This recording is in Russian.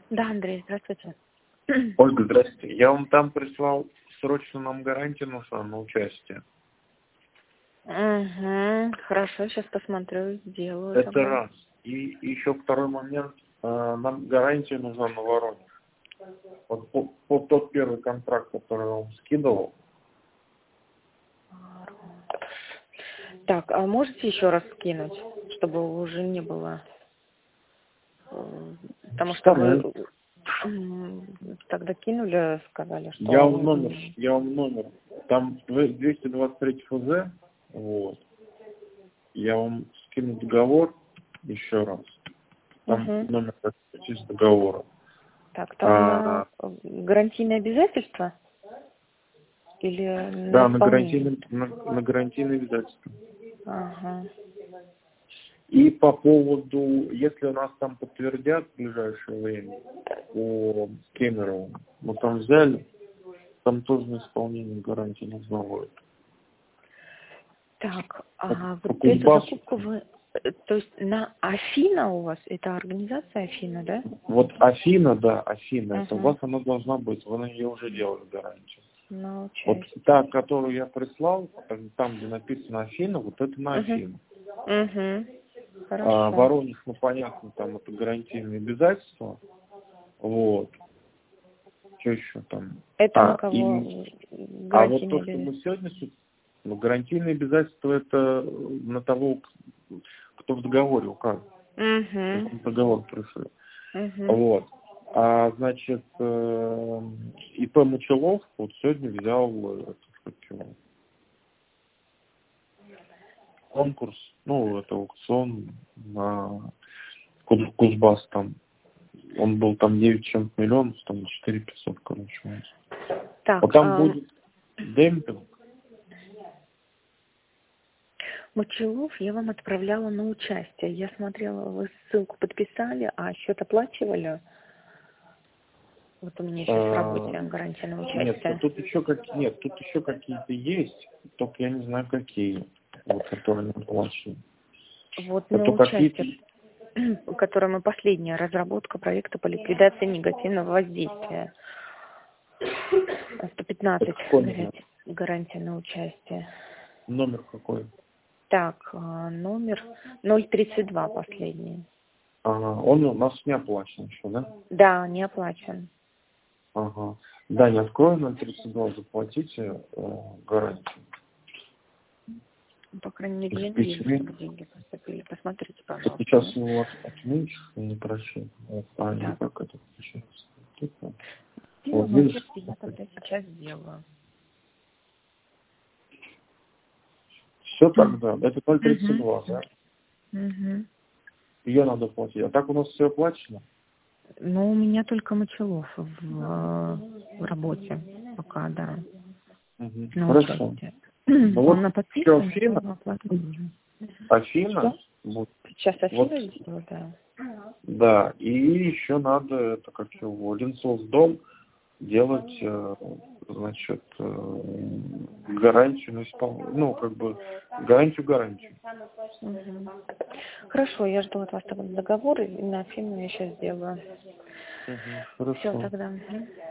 Да, Андрей, здравствуйте. Ольга, здравствуйте. Я вам там прислал, срочно нам гарантию нужна на участие. Угу, хорошо, сейчас посмотрю, сделаю Это тогда. раз. И еще второй момент. Нам гарантия нужна на Воронеж. Вот по тот первый контракт, который я вам скидывал. Так, а можете еще раз скинуть, чтобы уже не было? Потому что вы тогда кинули, сказали, что... Я вам номер. Там 223 ФЗ. Вот. Я вам скину договор еще раз. Там номер из договора. Так, там гарантийные обязательства? Или Да, на исполнение? на гарантийные обязательства. Ага. И по поводу, если у нас там подтвердят в ближайшее время по Кемерову, мы там взяли, там тоже на исполнение гарантии нужно будет. Так, По вот эту Кузбассу. закупку вы... То есть на Афина у вас? Это организация Афина, да? Вот Афина, да, Афина, это у Ага. вас она должна быть, вы на нее уже делали гарантию. На Вот участие. та, которую я прислал, там, где написано Афина, вот это на Афину. Хорошо. Воронеж, ну понятно, там это гарантийные обязательства. Вот. Что еще там? Это на кого Вот гарантийные то, что обязательства? мы сегодня, гарантийные обязательства, это на того, кто в договоре указан. Договор пришли. Вот. Значит, ИП Мочелов вот сегодня взял конкурс, это аукцион на Кузбасс там. Он был там 9 чем-то миллионов, там 4 500, короче. Так, вот там будет демпинг. Мочелов я вам отправляла на участие. Я смотрела, вы ссылку подписали, а счет оплачивали? Вот у меня сейчас в работе гарантия на участие. Нет, тут еще какие-то есть, только я не знаю какие, которые не оплачены. Вот на участие, которое мы последняя разработка проекта по ликвидации негативного воздействия. 115 гарантия на участие. Номер какой? Так, номер 032 последний. Ага, он у нас не оплачен еще, да? Да, не оплачен. Ага. Да, не открою 032, заплатите гарантию. По крайней мере, я не вижу, чтобы деньги поступили. Посмотрите, пожалуйста. Сейчас у вас отменишь, не прощу. Не как это получается. Вот видишь? Я тогда сейчас сделаю. Все тогда. Это 032, да? Ее надо платить. А так у нас все оплачено? Ну, у меня только Мочелов в работе пока, да. Хорошо. Он на подписке, Афина? Афина? Сейчас Афина сделала, да. Да, и еще надо, это как его, Ленсовсдом делать, значит, гарантию на исполнение, гарантию. Хорошо, я жду от вас тогда договор, и на Афину я сейчас сделаю. Хорошо. Все тогда.